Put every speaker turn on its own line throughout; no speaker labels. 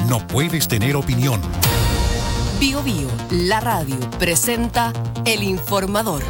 no puedes tener opinión.
Bio Bio, la radio, presenta El Informador.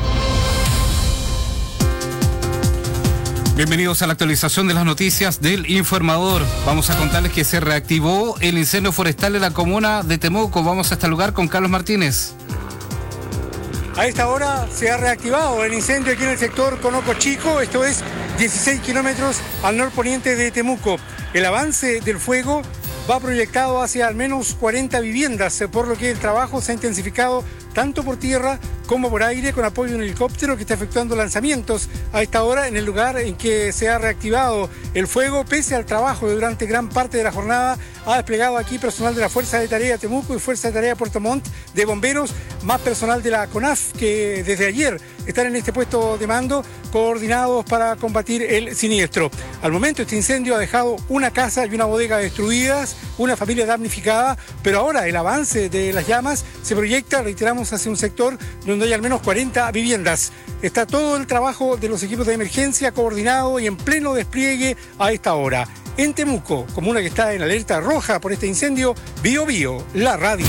Bienvenidos a la actualización de las noticias del Informador. Vamos a contarles que se reactivó el incendio forestal en la comuna de Temuco. Vamos a este lugar con Carlos Martínez.
A esta hora se ha reactivado el incendio aquí en el sector Conoco Chico, esto es 16 kilómetros al norponiente de Temuco. El avance del fuego va proyectado hacia al menos 40 viviendas, por lo que el trabajo se ha intensificado tanto por tierra como por aire, con apoyo de un helicóptero que está efectuando lanzamientos a esta hora en el lugar en que se ha reactivado el fuego. Pese al trabajo de durante gran parte de la jornada, ha desplegado aquí personal de la Fuerza de Tarea Temuco y Fuerza de Tarea Puerto Montt, de bomberos, más personal de la CONAF, que desde ayer están en este puesto de mando, coordinados para combatir el siniestro. Al momento, este incendio ha dejado una casa y una bodega destruidas, una familia damnificada, pero ahora el avance de las llamas se proyecta, reiteramos, hacia un sector donde hay al menos 40 viviendas. Está todo el trabajo de los equipos de emergencia coordinado y en pleno despliegue a esta hora. En Temuco, comuna que está en alerta roja por este incendio, Bio Bio, la radio.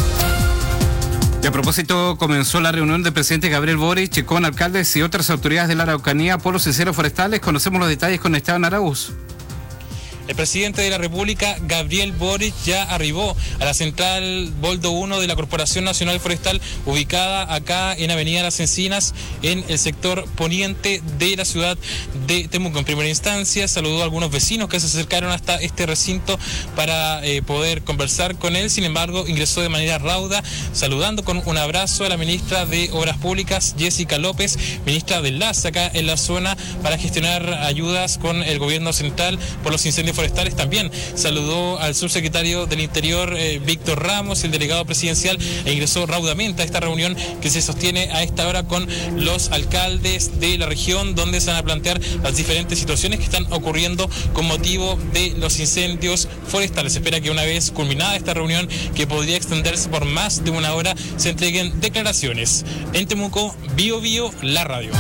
Y a propósito, comenzó la reunión del presidente Gabriel Boric con alcaldes y otras autoridades de la Araucanía por los incendios forestales. Conocemos los detalles con Esteban Araúz.
El presidente de la República, Gabriel Boric, ya arribó a la central Boldo 1 de la Corporación Nacional Forestal, ubicada acá en Avenida Las Encinas, en el sector poniente de la ciudad de Temuco. En primera instancia saludó a algunos vecinos que se acercaron hasta este recinto para poder conversar con él. Sin embargo, ingresó de manera rauda, saludando con un abrazo a la ministra de Obras Públicas, Jessica López, ministra de Enlace acá en la zona, para gestionar ayudas con el gobierno central por los incendios forestales. También saludó al subsecretario del Interior, Víctor Ramos, el delegado presidencial, e ingresó raudamente a esta reunión que se sostiene a esta hora con los alcaldes de la región, donde se van a plantear las diferentes situaciones que están ocurriendo con motivo de los incendios forestales. Se espera que una vez culminada esta reunión, que podría extenderse por más de una hora, se entreguen declaraciones. En Temuco, Bio Bio, la radio.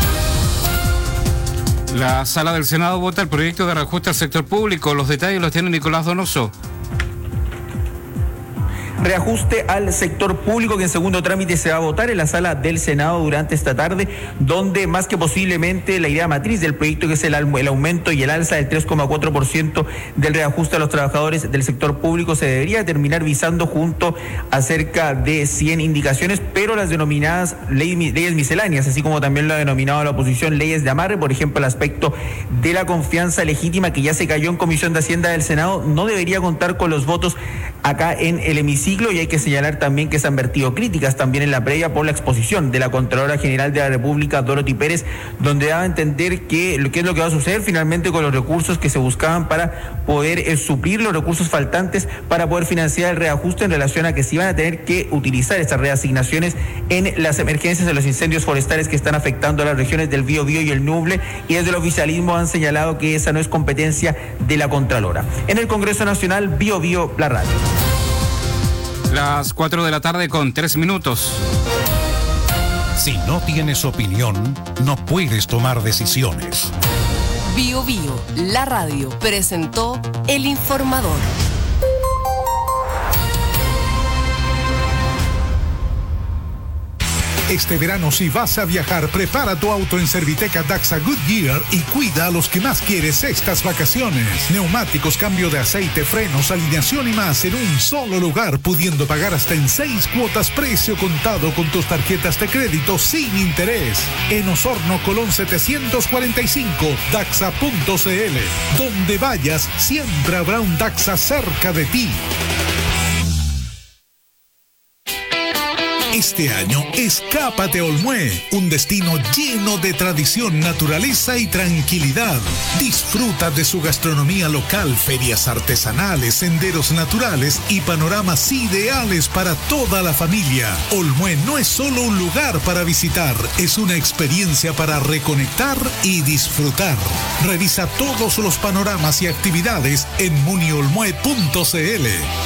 La Sala del Senado vota el proyecto de reajuste al sector público. Los detalles los tiene Nicolás Donoso.
Reajuste al sector público, que en segundo trámite se va a votar en la sala del Senado durante esta tarde, donde más que posiblemente la idea matriz del proyecto, que es el aumento y el alza del 3,4% del reajuste a los trabajadores del sector público, se debería terminar visando junto a cerca de 100 indicaciones, pero las denominadas leyes misceláneas, así como también lo ha denominado la oposición leyes de amarre, por ejemplo, el aspecto de la confianza legítima, que ya se cayó en Comisión de Hacienda del Senado, no debería contar con los votos acá en el hemiciclo. Y hay que señalar también que se han vertido críticas también en la previa por la exposición de la Contralora General de la República, Dorothy Pérez, donde daba a entender qué es lo que va a suceder finalmente con los recursos que se buscaban para poder suplir los recursos faltantes para poder financiar el reajuste, en relación a que se iban a tener que utilizar estas reasignaciones en las emergencias de los incendios forestales que están afectando a las regiones del Biobío y el Ñuble, y desde el oficialismo han señalado que esa no es competencia de la Contralora. En el Congreso Nacional, Biobío, la radio.
Las 4 de la tarde con 3 minutos.
Si no tienes opinión, no puedes tomar decisiones.
Bio Bio, la radio, presentó El Informador.
Este verano, si vas a viajar, prepara tu auto en Serviteca Daxa Goodyear y cuida a los que más quieres estas vacaciones. Neumáticos, cambio de aceite, frenos, alineación y más en un solo lugar, pudiendo pagar hasta en 6 cuotas precio contado con tus tarjetas de crédito sin interés. En Osorno, Colón 745, Daxa.cl. Donde vayas, siempre habrá un Daxa cerca de ti. Este año, escápate a Olmué, un destino lleno de tradición, naturaleza y tranquilidad. Disfruta de su gastronomía local, ferias artesanales, senderos naturales y panoramas ideales para toda la familia. Olmué no es solo un lugar para visitar, es una experiencia para reconectar y disfrutar. Revisa todos los panoramas y actividades en muniolmue.cl.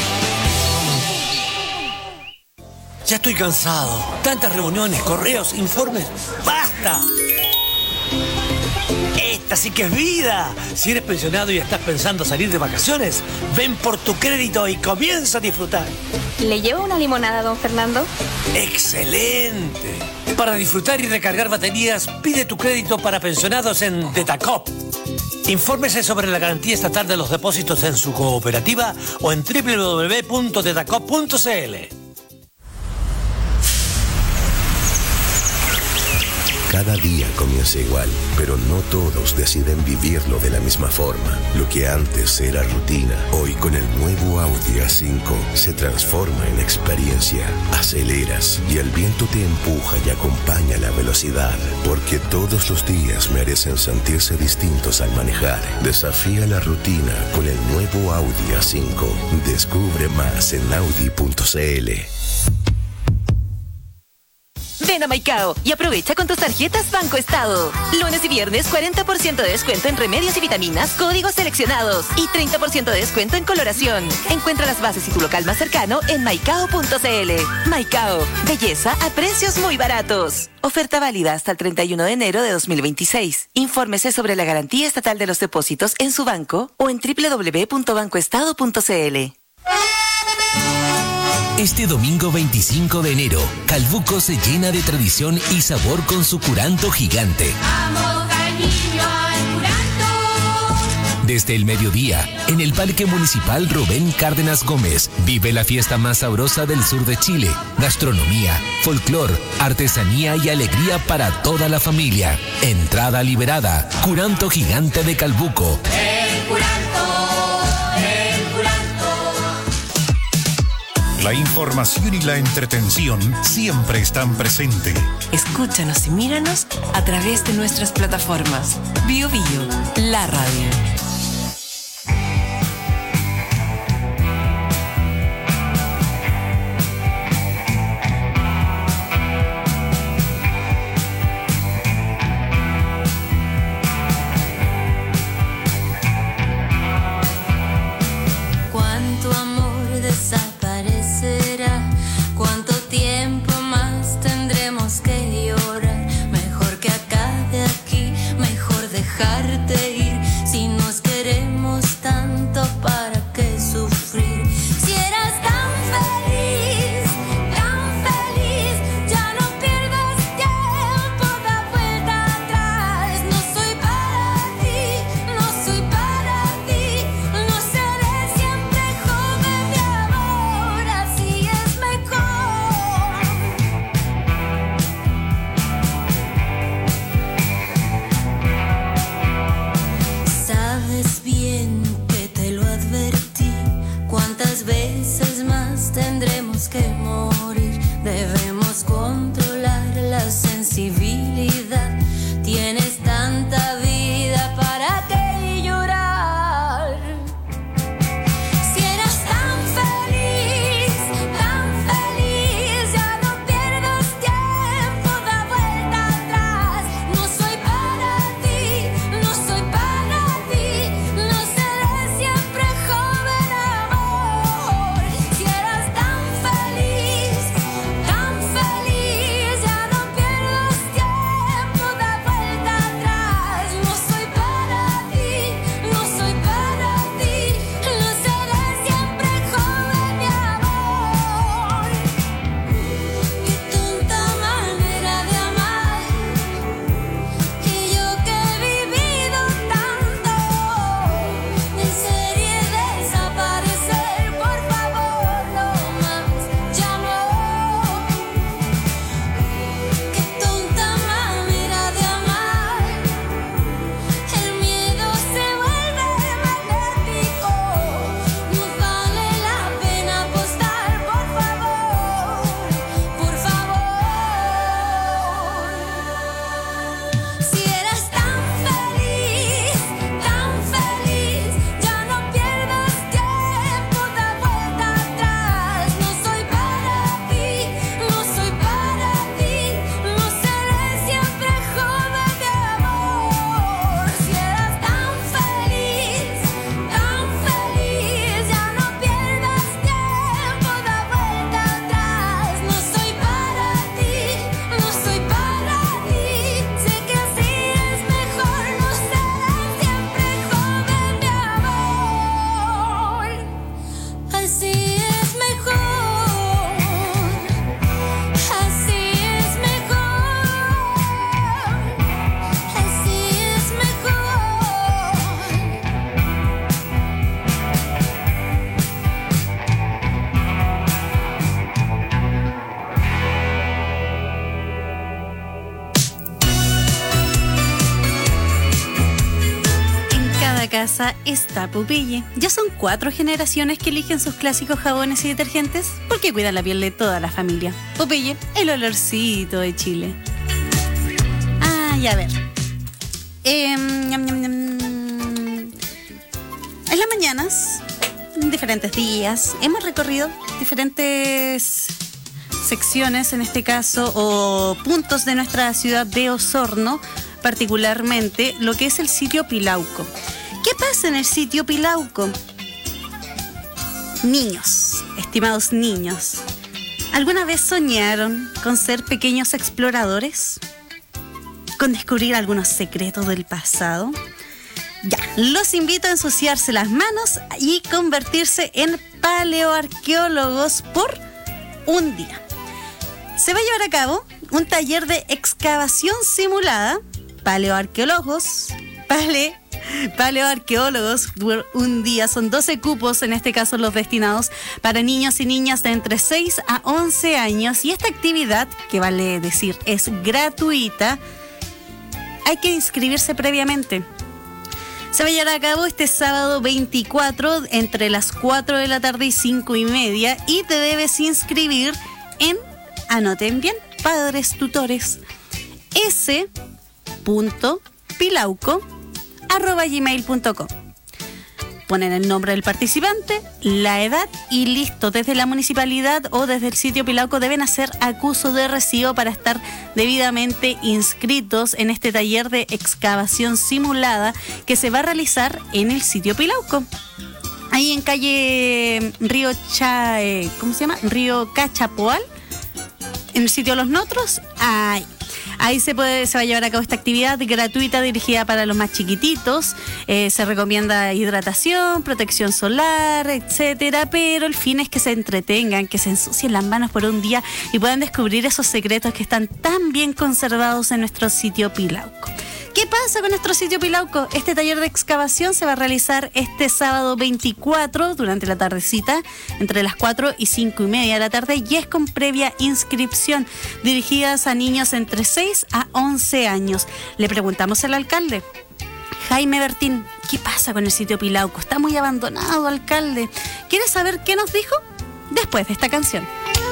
Ya estoy cansado. Tantas reuniones, correos, informes. ¡Basta! esta sí que es vida. Si eres pensionado y estás pensando salir de vacaciones, ven por tu crédito y comienza a disfrutar.
¿Le llevo una limonada, don Fernando?
¡Excelente! Para disfrutar y recargar baterías, pide tu crédito para pensionados en Detacop. Infórmese sobre la garantía estatal de los depósitos en su cooperativa o en www.detacop.cl.
Cada día comienza igual, pero no todos deciden vivirlo de la misma forma. Lo que antes era rutina, hoy con el nuevo Audi A5 se transforma en experiencia. Aceleras y el viento te empuja y acompaña la velocidad, porque todos los días merecen sentirse distintos al manejar. Desafía la rutina con el nuevo Audi A5. Descubre más en audi.cl.
Ven a Maicao y aprovecha con tus tarjetas Banco Estado. Lunes y viernes 40% de descuento en remedios y vitaminas, códigos seleccionados y 30% de descuento en coloración. Encuentra las bases y tu local más cercano en maicao.cl. Maicao, belleza a precios muy baratos. Oferta válida hasta el 31 de enero de 2026. Infórmese sobre la garantía estatal de los depósitos en su banco o en www.bancoestado.cl.
Este domingo 25 de enero, Calbuco se llena de tradición y sabor con su curanto gigante.
¡Vamos al niño al curanto!
Desde el mediodía, en el Parque Municipal Rubén Cárdenas Gómez, vive la fiesta más sabrosa del sur de Chile. Gastronomía, folclor, artesanía y alegría para toda la familia. Entrada liberada. Curanto gigante de Calbuco.
¡El curanto!
La información y la entretención siempre están presentes.
Escúchanos y míranos a través de nuestras plataformas. Bio Bio, la radio.
Cuánto amor desaparecerá, cuánto tiempo más tendremos que llorar. Mejor que acabe aquí, mejor dejarte ir. Si nos queremos tanto, ¿para qué sufrir? Si eras tan feliz, ya no pierdas tiempo, da vuelta atrás. No soy para ti, no soy para ti, no seré siempre joven de amor, así es mejor. Sabes bien que te lo advertí, cuántas veces más tendremos que morir. Debemos controlar la sensibilidad. Tienes tanta vida, ¿para qué llorar? Si eras tan feliz, ya no pierdas tiempo, da vuelta atrás. No soy para ti, no soy para ti, no seré siempre joven amor. Si eras tan feliz,
casa está Popeye. Ya son 4 generaciones que eligen sus clásicos jabones y detergentes porque cuidan la piel de toda la familia. Popeye, el olorcito de Chile. Y a ver. En las mañanas, en diferentes días, hemos recorrido diferentes secciones, en este caso, o puntos de nuestra ciudad de Osorno, particularmente lo que es el sitio Pilauco. ¿Qué pasa en el sitio Pilauco? Niños, estimados niños, ¿alguna vez soñaron con ser pequeños exploradores? ¿Con descubrir algunos secretos del pasado? Ya, los invito a ensuciarse las manos y convertirse en paleoarqueólogos por un día. Se va a llevar a cabo un taller de excavación simulada, paleoarqueólogos por un día. Son 12 cupos, en este caso los destinados para niños y niñas de entre 6 a 11 años. Y esta actividad, que vale decir es gratuita, hay que inscribirse previamente. Se va a llevar a cabo este sábado 24 entre las 4 de la tarde y 5:30 y te debes inscribir en, anoten bien, Padres Tutores, s.pilauco@gmail.com. Ponen el nombre del participante, la edad y listo. Desde la municipalidad o desde el sitio Pilauco deben hacer acuso de recibo para estar debidamente inscritos en este taller de excavación simulada que se va a realizar en el sitio Pilauco. Ahí en calle Río Cachapoal, en el sitio Los Notros. Ahí se va a llevar a cabo esta actividad gratuita dirigida para los más chiquititos. Se recomienda hidratación, protección solar, etcétera, pero el fin es que se entretengan, que se ensucien las manos por un día y puedan descubrir esos secretos que están tan bien conservados en nuestro sitio Pilauco. ¿Qué pasa con nuestro sitio Pilauco? Este taller de excavación se va a realizar este sábado 24 durante la tardecita, entre las 4 y 5:30 de la tarde, y es con previa inscripción, dirigidas a niños entre 6 a 11 años. Le preguntamos al alcalde, Jaime Bertín, ¿qué pasa con el sitio Pilauco? Está muy abandonado, alcalde. ¿Quieres saber qué nos dijo? Después de esta canción.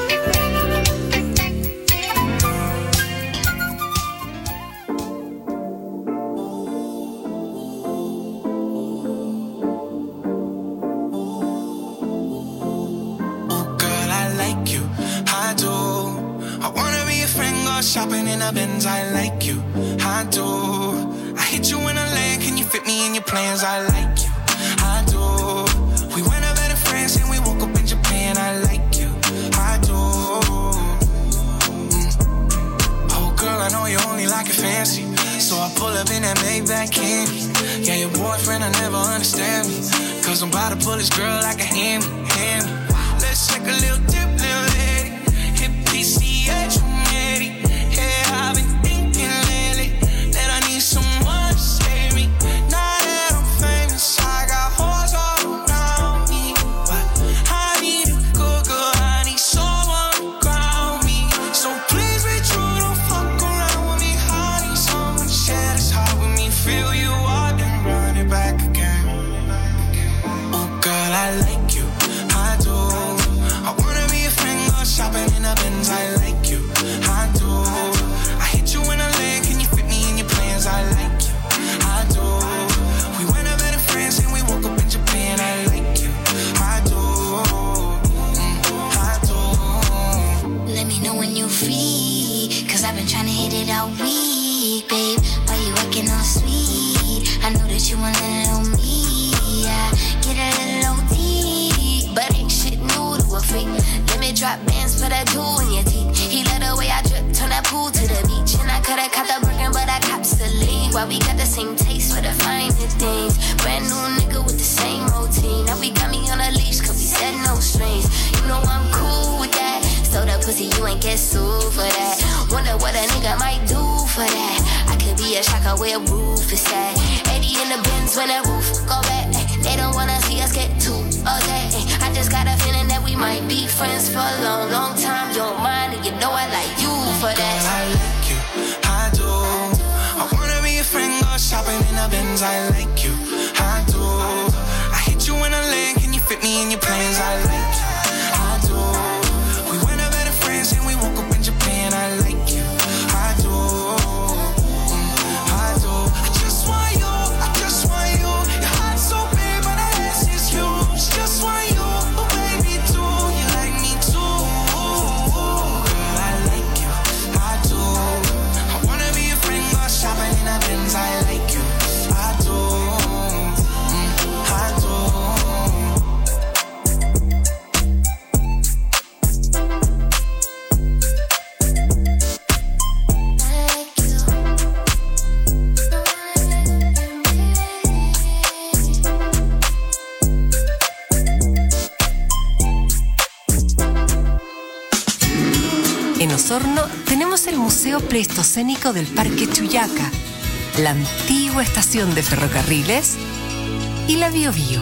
Shopping in a Benz, I like you, I do. I hit you in a land, can you fit me in your plans? I like you, I do. We went over to France and we woke up in Japan, I like you, I do. Oh girl, I know you only like it fancy, so I pull up in that Maybach candy. Yeah, your boyfriend, I never understand me, cause I'm about to pull this girl like a hammy. Let's take a little dip, little lady. Hit PCH, I'm ready. I've been thinking lately that I need someone to save me. Now that I'm famous, I got hoes all around me, but I need a good girl, I need someone to ground me. So please be true, don't fuck around with me. I need someone to share this heart with me. Feel you out and run it back again. Oh girl, I like you, I do. I wanna be a friend, go shopping in a Benz, I like you, I do. I like you, I do. We went over to France and we woke up in Japan. I like you, I do, I do.
Let me know when you're free, cause I've been trying to hit it all week, babe. Why you acting all sweet? I know that you want a little me, yeah. Get a little OT, but ain't shit new to a freak. Let me drop bands for that jewel in your teeth. He let the way I drip, turn that pool to the beach. And I coulda caught the Birkin, but I cops the lead. Why we got the same taste for the finer things. Brand new nigga with the same routine. Now we got me on a leash, cause we said no strings. You know I'm cool with that. So the pussy, you ain't get sued for that. Wonder what a nigga might do for that. I could be a shocker where roof is at. 80 in the Benz when the roof go back. They don't wanna see us get too okay. I just got a feeling that we might be friends for a long, long time. You don't mind, and you know I like you for that.
Girl, I like you, I do. I wanna be a friend, go shopping in a Benz. I like you, I do.
En Osorno tenemos el Museo Pleistocénico del Parque Chuyaca, la antigua estación de ferrocarriles y la Biobío.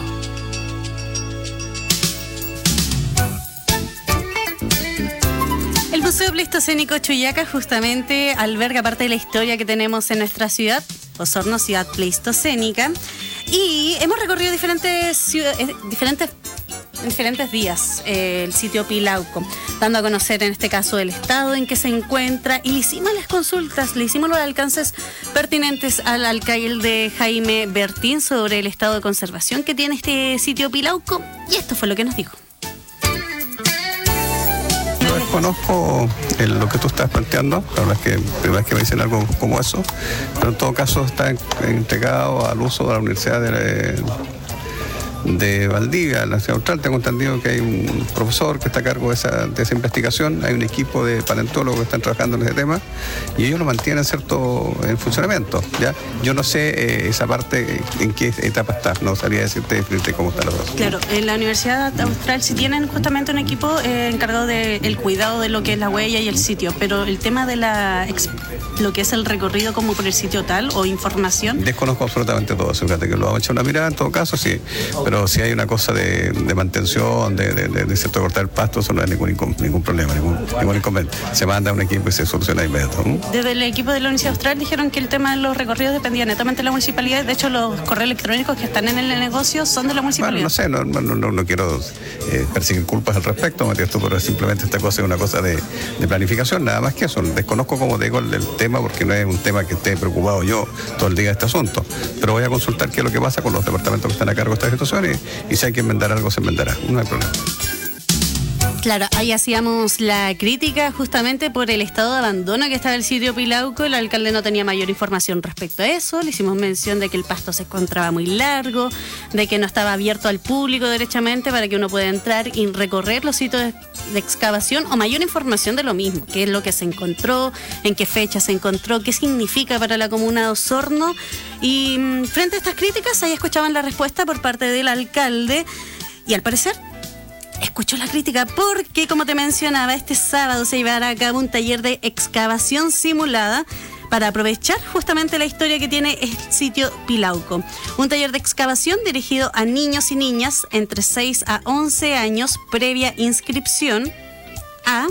El Museo Pleistocénico Chuyaca justamente alberga parte de la historia que tenemos en nuestra ciudad, Osorno, ciudad pleistocénica, y hemos recorrido diferentes días el sitio Pilauco, dando a conocer en este caso el estado en que se encuentra, y le hicimos las consultas, le hicimos los alcances pertinentes al alcalde Jaime Bertín sobre el estado de conservación que tiene este sitio Pilauco, y esto fue lo que nos dijo.
No desconozco lo que tú estás planteando, la verdad es que primera vez que me dicen algo como eso, pero en todo caso está entregado al uso de la Universidad de Valdivia, en la ciudad austral. Tengo entendido que hay un profesor que está a cargo de esa investigación, hay un equipo de paleontólogos que están trabajando en ese tema y ellos lo mantienen en funcionamiento, ¿ya? Yo no sé esa parte en qué etapa está, no sabría decirte cómo están los dos.
Claro, en la Universidad Austral sí tienen justamente un equipo encargado del cuidado de lo que es la huella y el sitio, pero el tema de lo que es el recorrido como por el sitio tal o información.
Desconozco absolutamente todo, fíjate que lo vamos a echar una mirada en todo caso, sí. Pero si hay una cosa de mantención, de cierto cortar el pasto, eso no hay ningún problema, ningún inconveniente. Se manda un equipo y se soluciona inmediato.
Desde el equipo de la Universidad Austral dijeron que el tema de los recorridos dependía netamente de la municipalidad. De hecho, los correos electrónicos que están en el negocio son de la municipalidad.
Bueno, no quiero perseguir culpas al respecto, Matías, pero simplemente esta cosa es una cosa de planificación, nada más que eso. Desconozco, como te digo, el tema, porque no es un tema que esté preocupado yo todo el día de este asunto. Pero voy a consultar qué es lo que pasa con los departamentos que están a cargo de esta situación y si hay que enmendar algo, se enmendará. No hay problema.
Claro, ahí hacíamos la crítica justamente por el estado de abandono que estaba el sitio Pilauco. El alcalde no tenía mayor información respecto a eso. Le hicimos mención de que el pasto se encontraba muy largo, de que no estaba abierto al público derechamente para que uno pueda entrar y recorrer los sitios de excavación, o mayor información de lo mismo, qué es lo que se encontró, en qué fecha se encontró, qué significa para la comuna de Osorno. Y frente a estas críticas, ahí escuchaban la respuesta por parte del alcalde, y al parecer escuchó la crítica porque, como te mencionaba, este sábado se llevará a cabo un taller de excavación simulada para aprovechar justamente la historia que tiene el sitio Pilauco. Un taller de excavación dirigido a niños y niñas entre 6 a 11 años, previa inscripción a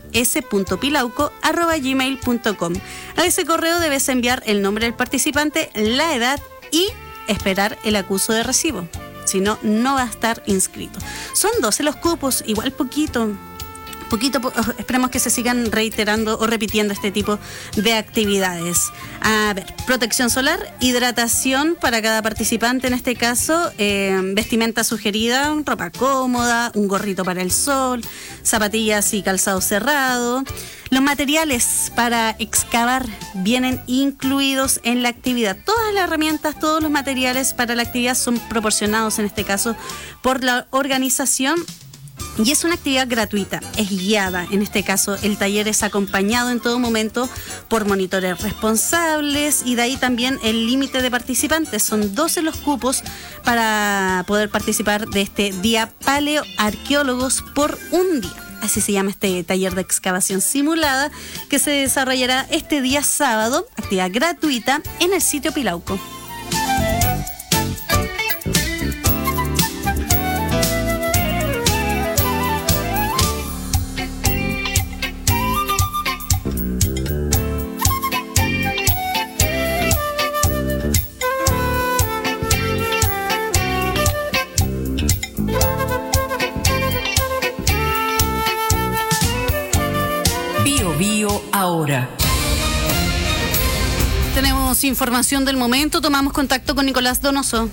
s.pilauco@gmail.com. A ese correo debes enviar el nombre del participante, la edad y esperar el acuso de recibo. Si no, no va a estar inscrito. Son 12 los cupos, igual poquito. Esperemos que se sigan reiterando o repitiendo este tipo de actividades. A ver, protección solar, hidratación para cada participante en este caso, vestimenta sugerida, ropa cómoda, un gorrito para el sol, zapatillas y calzado cerrado. Los materiales para excavar vienen incluidos en la actividad. Todas las herramientas, todos los materiales para la actividad son proporcionados en este caso por la organización. Y es una actividad gratuita, es guiada. En este caso, el taller es acompañado en todo momento por monitores responsables, y de ahí también el límite de participantes. Son 12 los cupos para poder participar de este Día Paleoarqueólogos por un día. Así se llama este taller de excavación simulada que se desarrollará este día sábado, actividad gratuita en el sitio Pilauco.
Ahora.
Tenemos información del momento, tomamos contacto con Nicolás Donoso.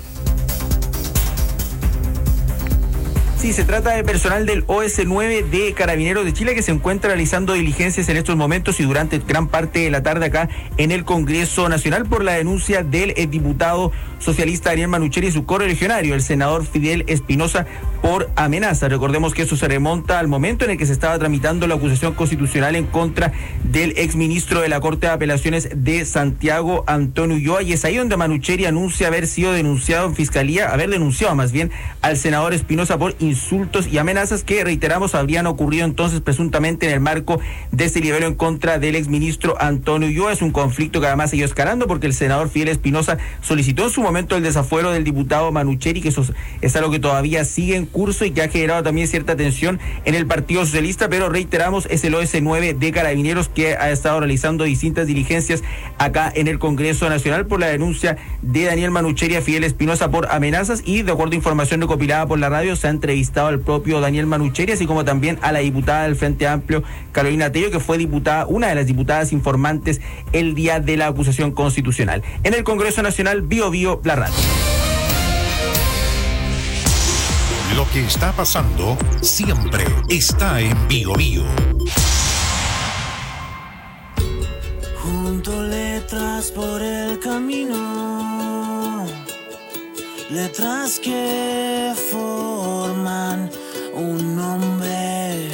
Sí, se trata de personal del OS9 de Carabineros de Chile que se encuentra realizando diligencias en estos momentos y durante gran parte de la tarde acá en el Congreso Nacional por la denuncia del diputado socialista Ariel Manucheri y su correligionario, el senador Fidel Espinosa, por amenaza. Recordemos que eso se remonta al momento en el que se estaba tramitando la acusación constitucional en contra del exministro de la Corte de Apelaciones de Santiago, Antonio Ulloa, y es ahí donde Manucheri anuncia haber sido denunciado en fiscalía, haber denunciado más bien al senador Espinosa por insultos y amenazas que, reiteramos, habrían ocurrido entonces presuntamente en el marco de este libelo en contra del exministro Antonio Ulloa. Es un conflicto que además siguió escalando porque el senador Fidel Espinosa solicitó en su momento el desafuero del diputado Manucheri, que eso es algo que todavía sigue en curso y que ha generado también cierta tensión en el Partido Socialista, pero reiteramos, es el OS9 de Carabineros que ha estado realizando distintas diligencias acá en el Congreso Nacional por la denuncia de Daniel Manucheri a Fidel Espinosa por amenazas, y de acuerdo a información recopilada por la radio se ha entrevistado al propio Daniel Manucheri, así como también a la diputada del Frente Amplio, Carolina Tello, que fue una de las diputadas informantes el día de la acusación constitucional. En el Congreso Nacional, Bio Bio, la radio.
Lo que está pasando siempre está en Bio Bio.
Junto letras por el camino, letras que forman un nombre.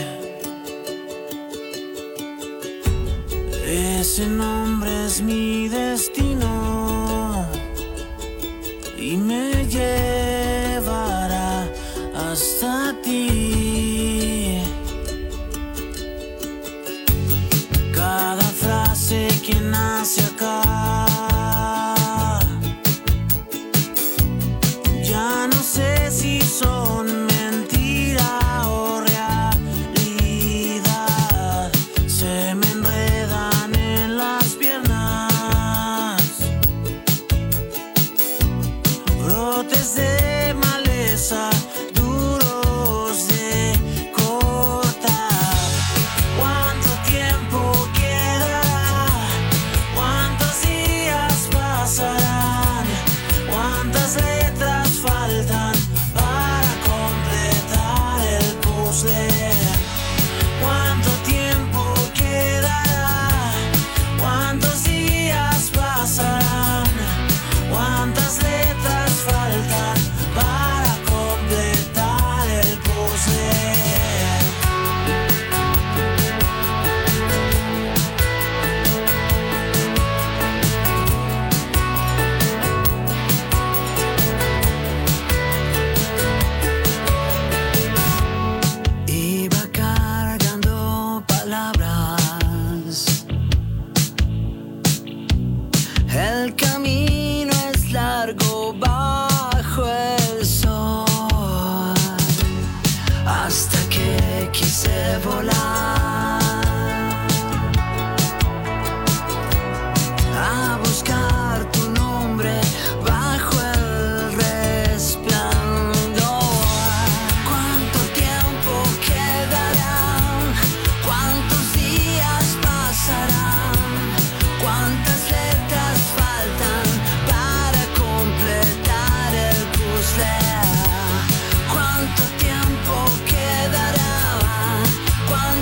Ese nombre es mi destino y me llevará hasta ti. Cada frase que nace acá ya no sé si son mentira o realidad. Se me enredan en las piernas brotes de maleza duros de cortar. ¿Cuánto tiempo quedará? ¿Cuántos días pasarán? ¿Cuántas letras faltan para completar el puzzle? ¿Cuánto tiempo quedará? ¿Cuántos días pasarán? ¿Cuántas letras faltan para completar el puzzle? Iba cargando palabras. El camino es largo bajo el sol, hasta que quise volar a buscar tu nombre bajo el resplandor. ¿Cuánto tiempo quedará? ¿Cuántos días pasarán? ¿Cuántas letras faltan para completar el puzzle? ¿Cuánto tiempo quedará? ¿Cuántos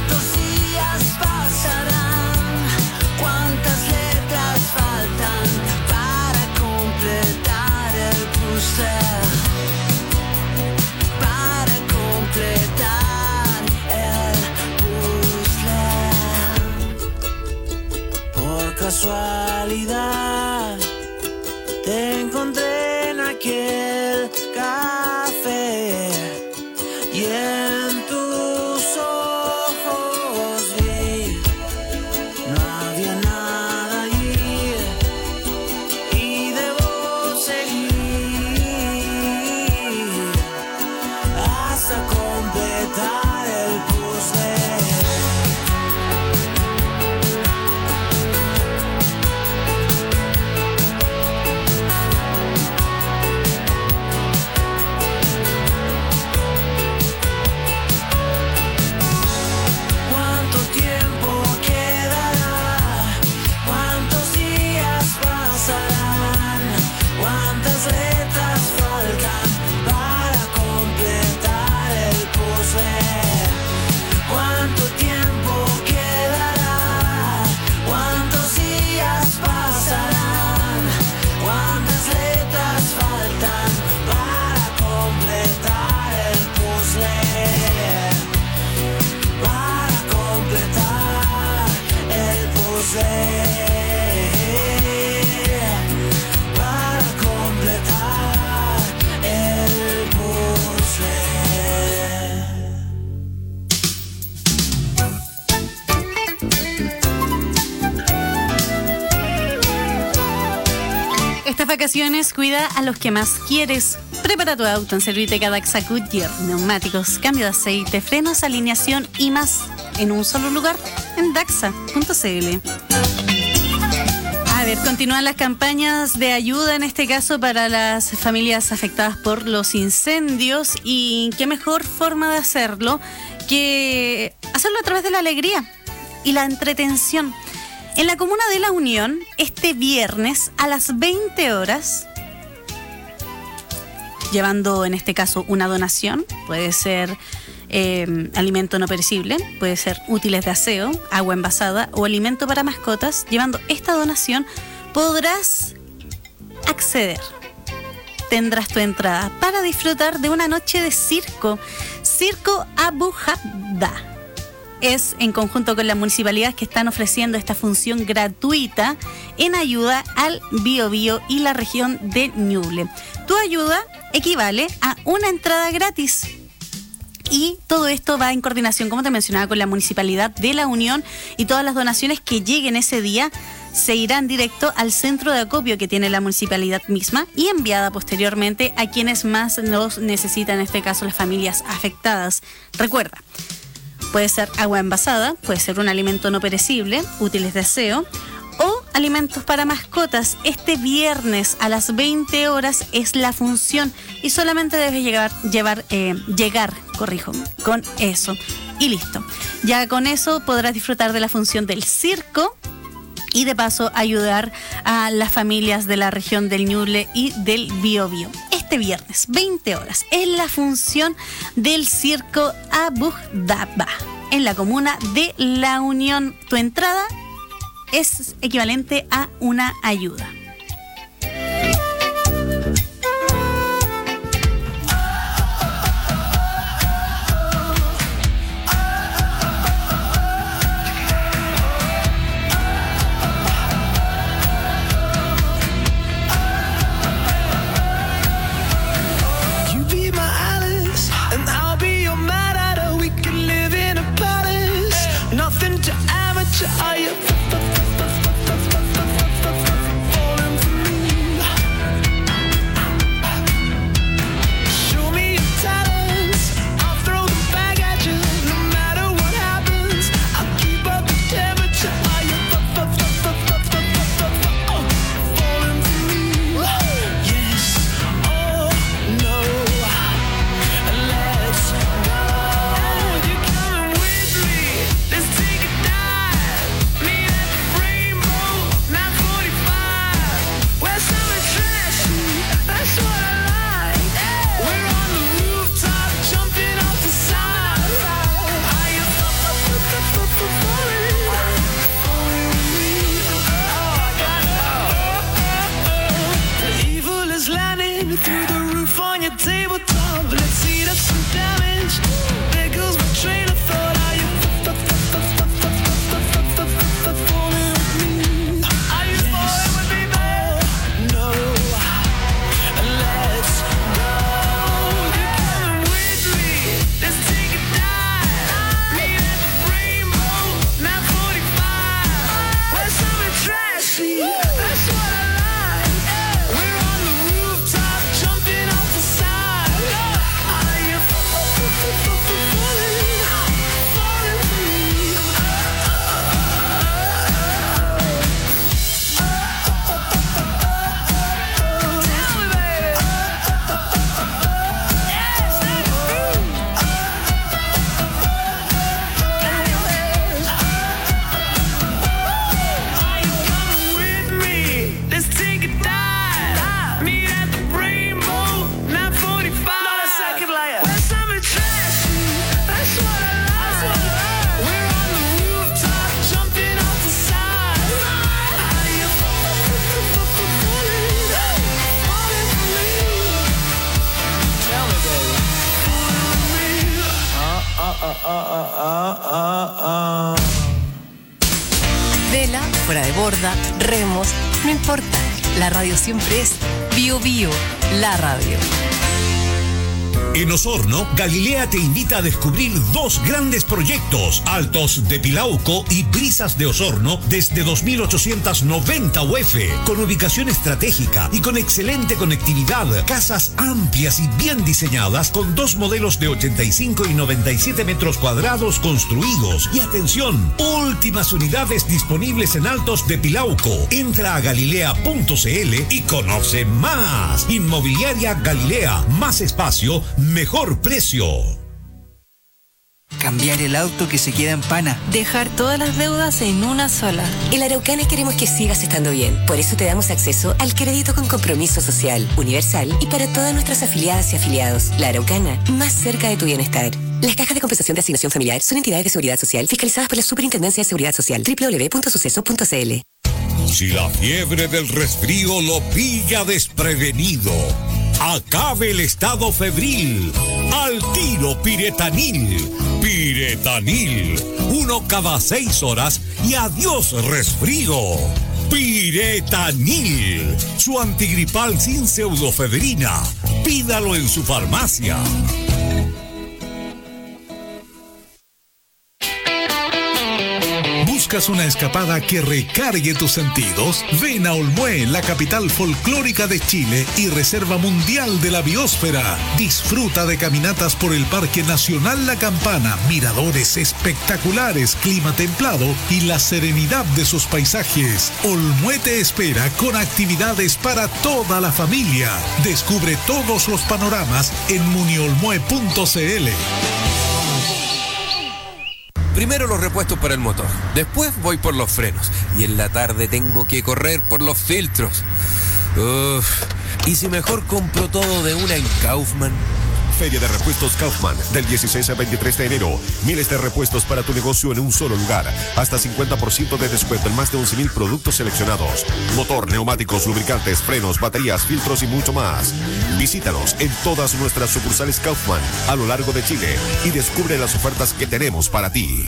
Estas vacaciones cuida a los que más quieres. Prepara tu auto en Serviteca Daxa Goodyear. Neumáticos, cambio de aceite, frenos, alineación y más en un solo lugar en daxa.cl. A ver, continúan las campañas de ayuda, en este caso para las familias afectadas por los incendios, y qué mejor forma de hacerlo que hacerlo a través de la alegría y la entretención. En la comuna de La Unión, este viernes a las 20 horas, llevando en este caso una donación, puede ser alimento no perecible, puede ser útiles de aseo, agua envasada o alimento para mascotas. Llevando esta donación podrás acceder, tendrás tu entrada para disfrutar de una noche de circo Abu Habda. Es en conjunto con las municipalidades que están ofreciendo esta función gratuita en ayuda al Biobío y la región de Ñuble. Tu ayuda equivale a una entrada gratis. Y todo esto va en coordinación, como te mencionaba, con la Municipalidad de La Unión, y todas las donaciones que lleguen ese día se irán directo al centro de acopio que tiene la municipalidad misma y enviada posteriormente a quienes más los necesitan, en este caso las familias afectadas. Recuerda, puede ser agua envasada, puede ser un alimento no perecible, útiles de aseo o alimentos para mascotas. Este viernes a las 20 horas es la función y solamente debes llegar con eso y listo. Ya con eso podrás disfrutar de la función del circo y de paso ayudar a las familias de la región del Ñuble y del Biobío. Este viernes, 20 horas, es la función del circo Abu Dabba en la comuna de La Unión. Tu entrada es equivalente a una ayuda.
Vela, fuera de borda, remos, no importa. La radio siempre es Bio Bio, la radio.
En Osorno, Galilea te invita a descubrir 2 grandes proyectos, Altos de Pilauco y Brisas de Osorno, desde 2.890 UF, con ubicación estratégica y con excelente conectividad, casas amplias y bien diseñadas, con 2 modelos de 85 y 97 metros cuadrados construidos. Y atención, últimas unidades disponibles en Altos de Pilauco. Entra a galilea.cl y conoce más. Inmobiliaria Galilea, más espacio, mejor precio.
Cambiar el auto que se queda en pana.
Dejar todas las deudas en una sola.
En la Araucana queremos que sigas estando bien. Por eso te damos acceso al crédito con compromiso social, universal y para todas nuestras afiliadas y afiliados. La Araucana, más cerca de tu bienestar. Las cajas de compensación de asignación familiar son entidades de seguridad social fiscalizadas por la Superintendencia de Seguridad Social. www.suceso.cl.
Si la fiebre del resfrío lo pilla desprevenido, acabe el estado febril. Al tiro Piretanil. Piretanil. 1 cada 6 horas y adiós resfrío. Piretanil. Su antigripal sin pseudofebrina. Pídalo en su farmacia.
¿Buscas una escapada que recargue tus sentidos? Ven a Olmué, la capital folclórica de Chile y reserva mundial de la biosfera. Disfruta de caminatas por el Parque Nacional La Campana, miradores espectaculares, clima templado y la serenidad de sus paisajes. Olmué te espera con actividades para toda la familia. Descubre todos los panoramas en muniolmue.cl.
Primero los repuestos para el motor, después voy por los frenos y en la tarde tengo que correr por los filtros. ¿Y si mejor compro todo de una en Kaufman?
Feria de Repuestos Kaufman, del 16 al 23 de enero. Miles de repuestos para tu negocio en un solo lugar. Hasta 50% de descuento en más de 11.000 productos seleccionados. Motor, neumáticos, lubricantes, frenos, baterías, filtros y mucho más. Visítanos en todas nuestras sucursales Kaufman a lo largo de Chile y descubre las ofertas que tenemos para ti.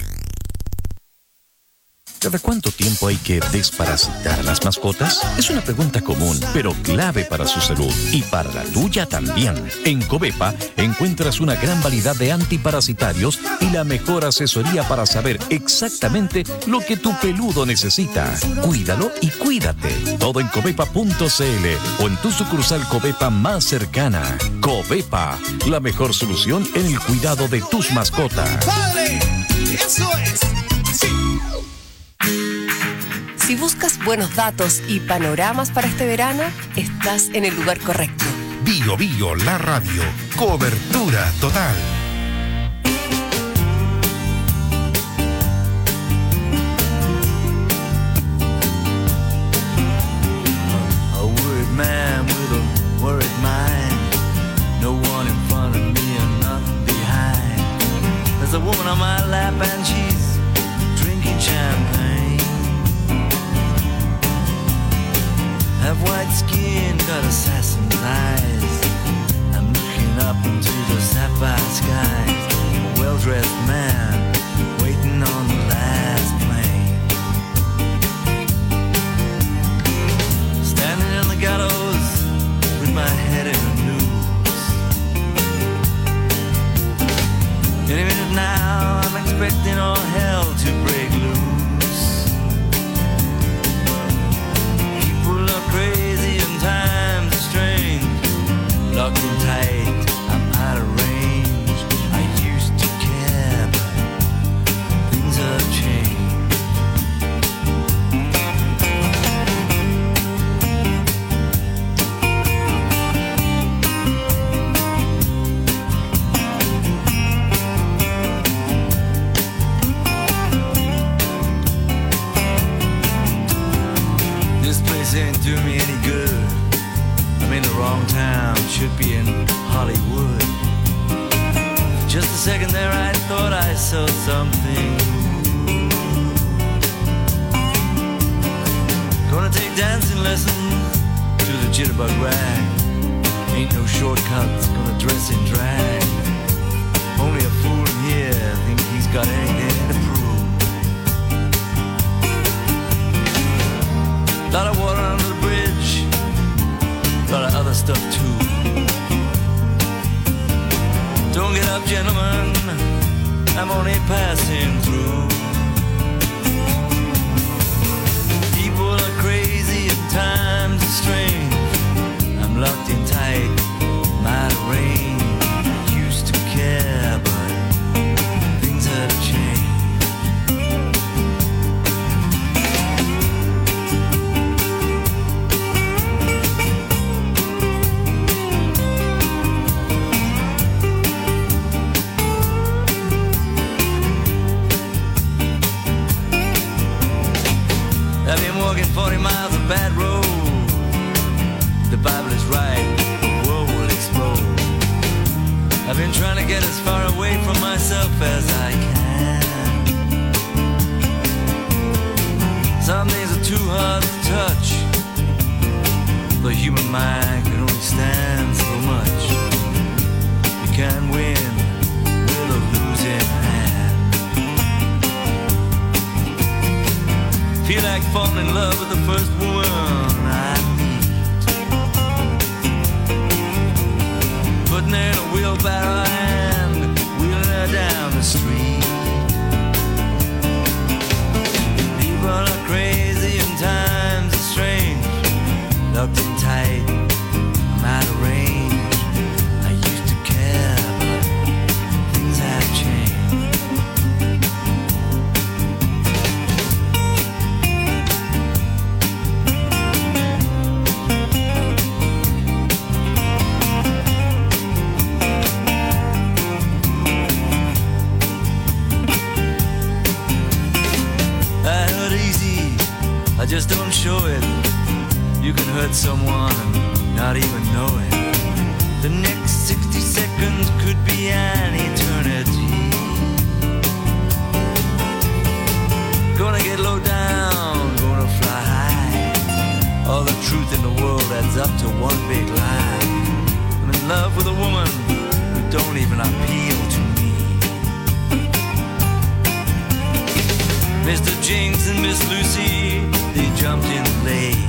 ¿Cada cuánto tiempo hay que desparasitar a las mascotas? Es una pregunta común, pero clave para su salud y para la tuya también. En Covepa encuentras una gran variedad de antiparasitarios y la mejor asesoría para saber exactamente lo que tu peludo necesita. Cuídalo y cuídate. Todo en covepa.cl o en tu sucursal Covepa más cercana. Covepa, la mejor solución en el cuidado de tus mascotas.
¡Vale! ¡Eso es! ¡Sí!
Si buscas buenos datos y panoramas para este verano, estás en el lugar correcto.
Bio Bio, la radio. Cobertura total.
A worried man with a worried mind. No one in front of me and nothing behind. There's a woman on my lap and she's drinking champagne. Have white skin, got assassin's eyes. I'm looking up into the sapphire skies. A well-dressed man waiting on the last plane. Standing in the gallows with my head in the noose. Any minute now I'm expecting all hell to break loose. Crazy and times are strange. Locked in tight, I'm out of range. I used to care, but things have changed. This place ain't doing me any good. I'm in the wrong town, should be in Hollywood. Just a second there I thought I saw something. Gonna take dancing lessons to the jitterbug rag. Ain't no shortcuts, gonna dress in drag. Only a fool in here think he's got anything to prove. Lot of water under the bridge, lot of other stuff too. I'm only passing through. People are crazy and times are strange. I'm locked in tight, might rain. I used to care, but things have changed. I've been walking 40 miles of bad road. The Bible is right, the world will explode. I've been trying to get as far away from myself as I can. Some things are too hard to touch. The human mind can only stand so much. You can't win with a losing hand. Feel like falling in love with the first woman I meet. Putting her in a wheelbarrow and wheeling her down the street. People are crazy and times are strange. Locked in tight, I'm out of range. I used to care, but things have changed. I just don't show it. You can hurt someone and not even know it. The next 60 seconds could be an eternity. Gonna get low down, gonna fly high. All the truth in the world adds up to one big lie. I'm in love with a woman who don't even appeal to me. Mr. Jinx and Miss Lucy, they jumped in the lake.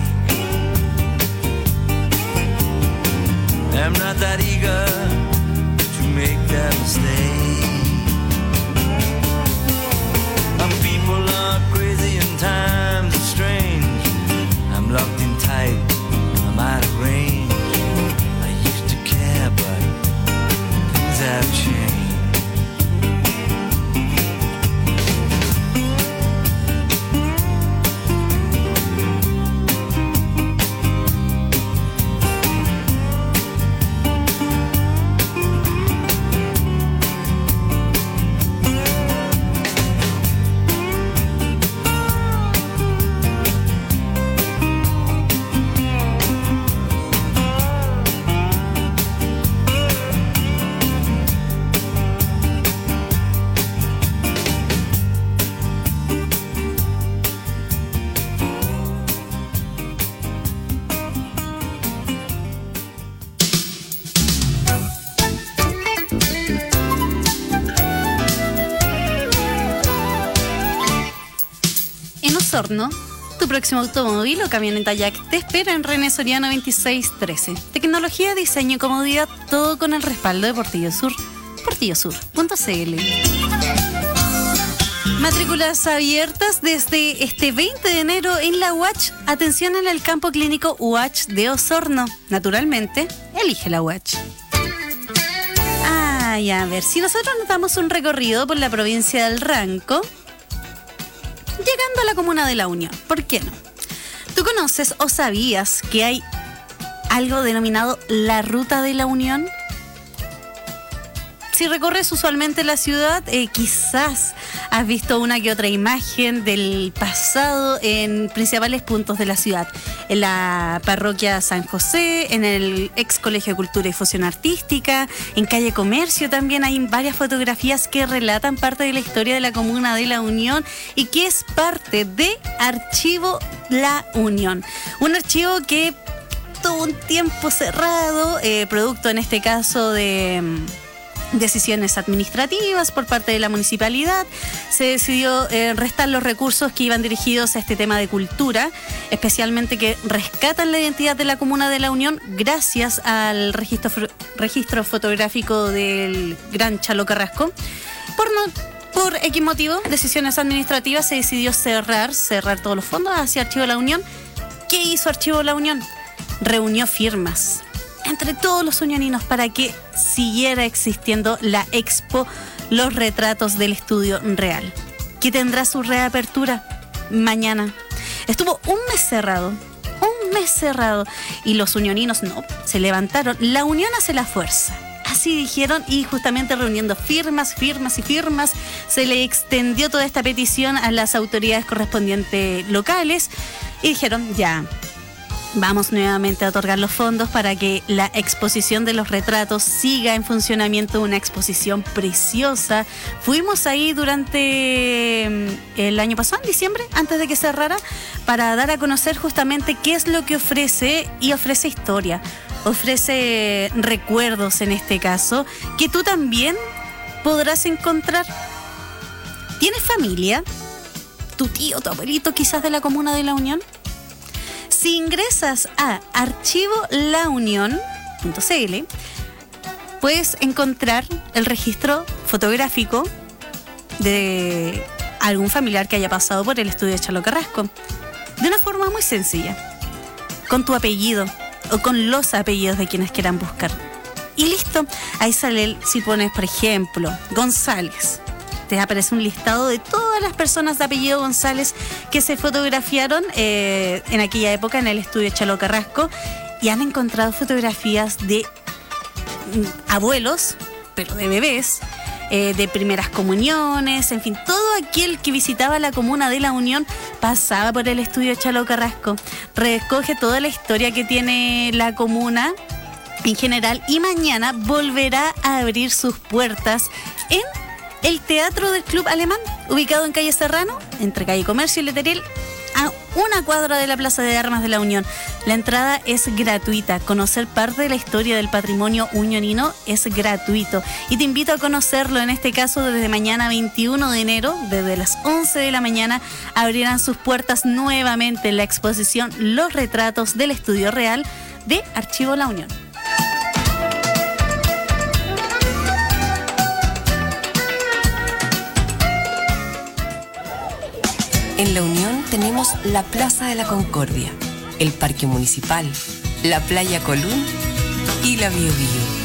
I'm not that eager to make that mistake. People are crazy and times are strange. I'm locked in tight, I'm out of range. I used to care, but things have changed.
Osorno, tu próximo automóvil o camioneta Jack te espera en René Soriano 2613. Tecnología, diseño y comodidad, todo con el respaldo de Portillo Sur. portillosur.cl. Matrículas abiertas desde este 20 de enero en la UACH. Atención en el campo clínico UACH de Osorno. Naturalmente, elige la UACH. Y a ver, si nosotros nos damos un recorrido por la provincia del Ranco, llegando a la comuna de La Unión, ¿por qué no? ¿Tú conoces o sabías que hay algo denominado la Ruta de la Unión? Si recorres usualmente la ciudad, quizás has visto una que otra imagen del pasado en principales puntos de la ciudad. En la parroquia San José, en el ex Colegio de Cultura y Fusión Artística, en calle Comercio también hay varias fotografías que relatan parte de la historia de la comuna de La Unión y que es parte de Archivo La Unión. Un archivo que tuvo un tiempo cerrado, producto en este caso de decisiones administrativas por parte de la municipalidad. Se decidió restar los recursos que iban dirigidos a este tema de cultura, especialmente que rescatan la identidad de la comuna de La Unión gracias al registro fotográfico del gran Chalo Carrasco, por no Por X motivo, decisiones administrativas, se decidió cerrar todos los fondos hacia Archivo La Unión. ¿Qué hizo Archivo La Unión? Reunió firmas entre todos los unioninos para que siguiera existiendo la expo Los Retratos del Estudio Real, que tendrá su reapertura mañana. Estuvo un mes cerrado, y los unioninos no, se levantaron. La unión hace la fuerza, así dijeron, y justamente reuniendo firmas, se le extendió toda esta petición a las autoridades correspondientes locales y dijeron, ya, vamos nuevamente a otorgar los fondos para que la exposición de los retratos siga en funcionamiento, una exposición preciosa. Fuimos ahí durante el año pasado, en diciembre, antes de que cerrara, para dar a conocer justamente qué es lo que ofrece, y ofrece historia, ofrece recuerdos en este caso, que tú también podrás encontrar. ¿Tienes familia? ¿Tu tío, tu abuelito quizás de la comuna de La Unión? Si ingresas a archivolaunión.cl, puedes encontrar el registro fotográfico de algún familiar que haya pasado por el estudio de Chalo Carrasco, de una forma muy sencilla, con tu apellido o con los apellidos de quienes quieran buscar. Y listo, ahí sale, si pones, por ejemplo, González, te aparece un listado de todas las personas de apellido González que se fotografiaron en aquella época en el estudio Chalo Carrasco, y han encontrado fotografías de abuelos, pero de bebés, de primeras comuniones, en fin, todo aquel que visitaba la comuna de La Unión pasaba por el estudio Chalo Carrasco. Recoge toda la historia que tiene la comuna en general, y mañana volverá a abrir sus puertas en el Teatro del Club Alemán, ubicado en calle Serrano, entre calle Comercio y Leteril, a una cuadra de la Plaza de Armas de La Unión. La entrada es gratuita. Conocer parte de la historia del patrimonio unionino es gratuito, y te invito a conocerlo. En este caso, desde mañana 21 de enero, desde las 11 de la mañana, abrirán sus puertas nuevamente la exposición Los Retratos del Estudio Real de Archivo La Unión.
En La Unión tenemos la Plaza de la Concordia, el Parque Municipal, la Playa Colún y la Bio Bio.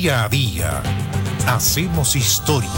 Día a día hacemos historia.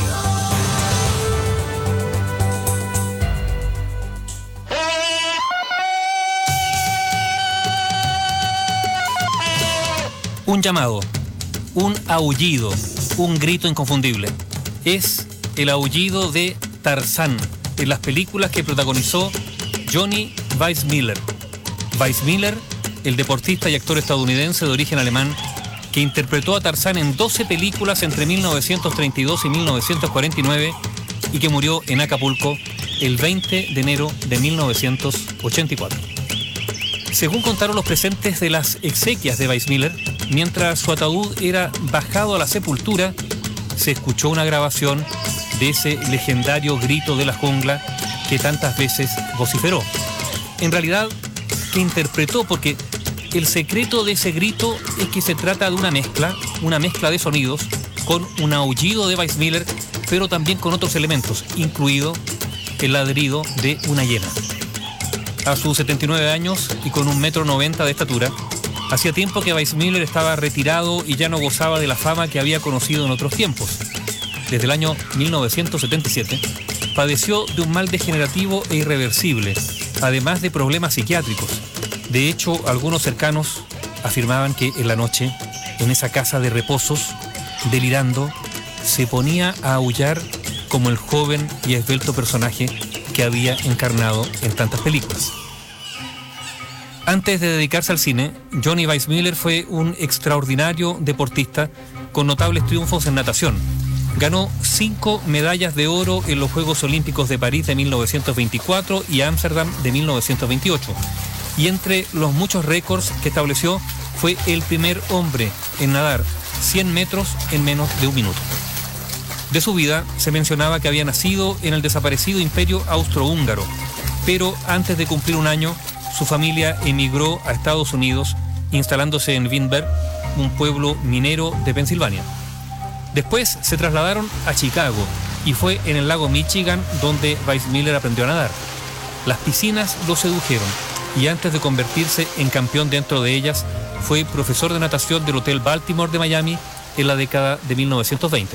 Un llamado, un aullido, un grito inconfundible. Es el aullido de Tarzán en las películas que protagonizó Johnny Weissmuller. Weissmuller, el deportista y actor estadounidense de origen alemán, que interpretó a Tarzán en 12 películas entre 1932 y 1949 y que murió en Acapulco el 20 de enero de 1984. Según contaron los presentes de las exequias de Weissmuller, mientras su ataúd era bajado a la sepultura, se escuchó una grabación de ese legendario grito de la jungla que tantas veces vociferó. En realidad, que interpretó, porque el secreto de ese grito es que se trata de una mezcla de sonidos con un aullido de Weissmuller, pero también con otros elementos, incluido el ladrido de una hiena. A sus 79 años y con 1,90 m de estatura, hacía tiempo que Weissmuller estaba retirado y ya no gozaba de la fama que había conocido en otros tiempos. Desde el año 1977, padeció de un mal degenerativo e irreversible, además de problemas psiquiátricos. De hecho, algunos cercanos afirmaban que en la noche, en esa casa de reposos, delirando, se ponía a aullar como el joven y esbelto personaje que había encarnado en tantas películas. Antes de dedicarse al cine, Johnny Weissmuller fue un extraordinario deportista con notables triunfos en natación. Ganó 5 medallas de oro en los Juegos Olímpicos de París de 1924 y Ámsterdam de 1928. Y entre los muchos récords que estableció, fue el primer hombre en nadar 100 metros en menos de 1 minuto. De su vida se mencionaba que había nacido en el desaparecido Imperio Austrohúngaro, pero antes de cumplir 1 año, su familia emigró a Estados Unidos, instalándose en Windberg, un pueblo minero de Pensilvania. Después se trasladaron a Chicago y fue en el lago Michigan donde Weissmuller aprendió a nadar. Las piscinas lo sedujeron y antes de convertirse en campeón dentro de ellas, fue profesor de natación del Hotel Baltimore de Miami en la década de 1920.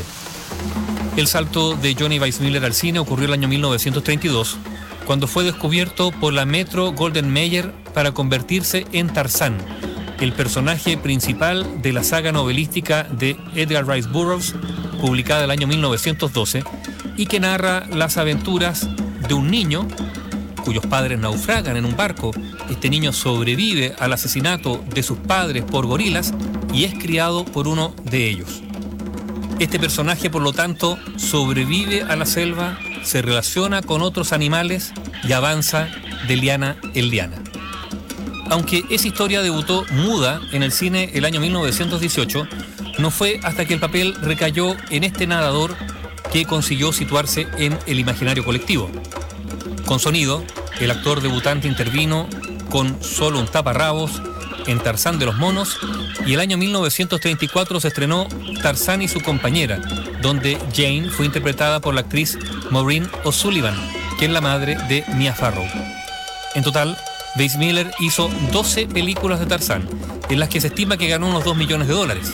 El salto de Johnny Weissmuller al cine ocurrió el año 1932, cuando fue descubierto por la Metro-Goldwyn-Mayer para convertirse en Tarzán, el personaje principal de la saga novelística de Edgar Rice Burroughs, publicada el año 1912, y que narra las aventuras de un niño cuyos padres naufragan en un barco. Este niño sobrevive al asesinato de sus padres por gorilas y es criado por uno de ellos. Este personaje, por lo tanto, sobrevive a la selva, se relaciona con otros animales y avanza de liana en liana. Aunque esa historia debutó muda en el cine el año 1918, no fue hasta que el papel recayó en este nadador que consiguió situarse en el imaginario colectivo. Con sonido, el actor debutante intervino con Solo un taparrabos en Tarzán de los monos, y el año 1934 se estrenó Tarzán y su compañera, donde Jane fue interpretada por la actriz Maureen O'Sullivan, que es la madre de Mia Farrow. En total, Weissmuller hizo 12 películas de Tarzán, en las que se estima que ganó unos $2 millones.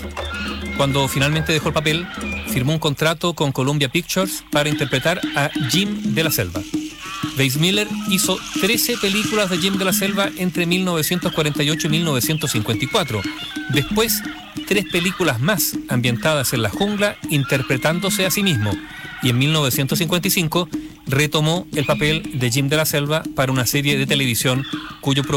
Cuando finalmente dejó el papel, firmó un contrato con Columbia Pictures para interpretar a Jim de la Selva. Weissmuller hizo 13 películas de Jim de la Selva entre 1948 y 1954. Después, 3 películas más ambientadas en la jungla, interpretándose a sí mismo. Y en 1955 retomó el papel de Jim de la Selva para una serie de televisión cuyo